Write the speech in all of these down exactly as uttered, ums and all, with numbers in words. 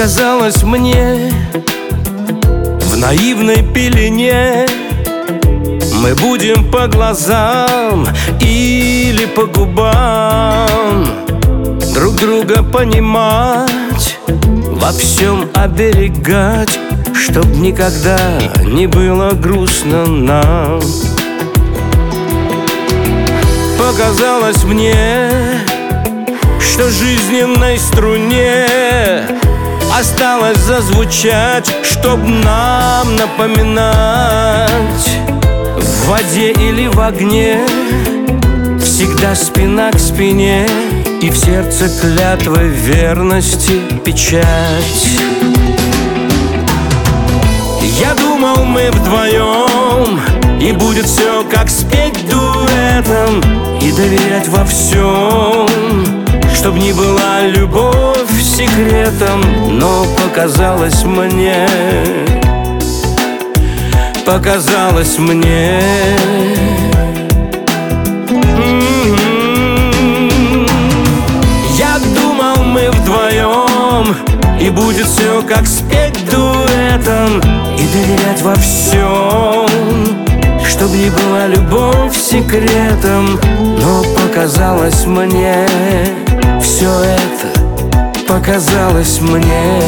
Показалось мне в наивной пелене мы будем по глазам или по губам друг друга понимать, во всем оберегать, чтоб никогда не было грустно нам. Показалось мне, что жизненной струне осталось зазвучать, чтоб нам напоминать: в воде или в огне всегда спина к спине, и в сердце клятвы верности печать. Я думал, мы вдвоем, и будет все как спеть дуэтом, и доверять во всем, чтоб не была любовь секретом. Но показалось мне, показалось мне, я думал, мы вдвоем, и будет все как спеть дуэтом, и доверять во всем, чтоб не была любовь секретом. Но показалось мне, все это показалось мне.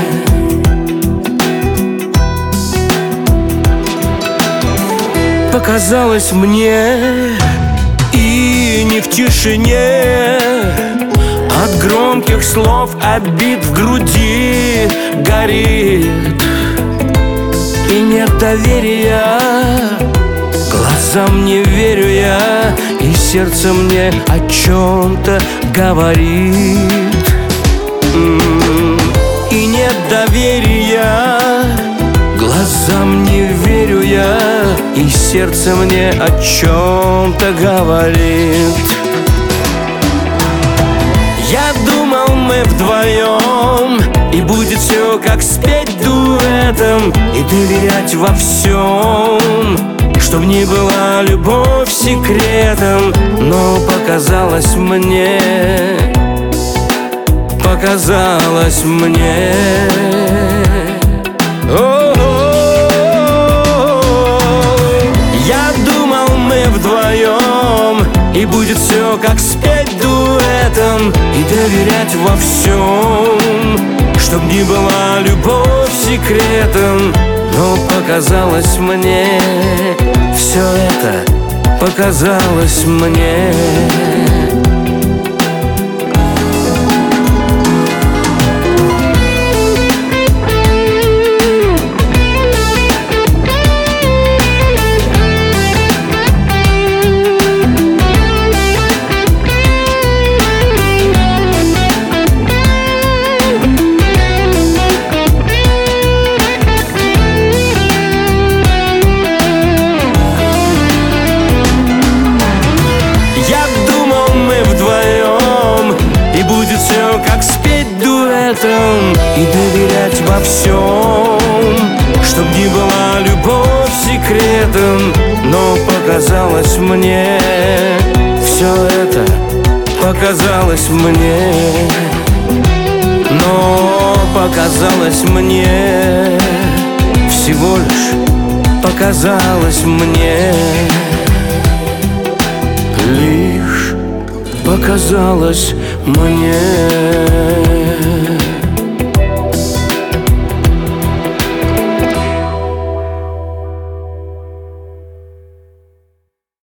Показалось мне, и не в тишине от громких слов обид в груди горит, и нет доверия, глазам не верю я, и сердце мне о чем-то говорит. И нет доверия, глазам не верю я, и сердце мне о чем-то говорит. Я думал, мы вдвоем, и будет все как спеть дуэтом, и доверять во всем, чтоб не была любовь секретом. Но показалось мне, показалось мне, я думал, мы вдвоем, и будет все как спеть дуэтом, и доверять во всем, чтоб не была любовь секретом. Но показалось мне, все это показалось мне. Как спеть дуэтом, и доверять во всем, чтоб не была любовь секретом. Но показалось мне, все это показалось мне. Но показалось мне, всего лишь показалось мне, лишь показалось мне.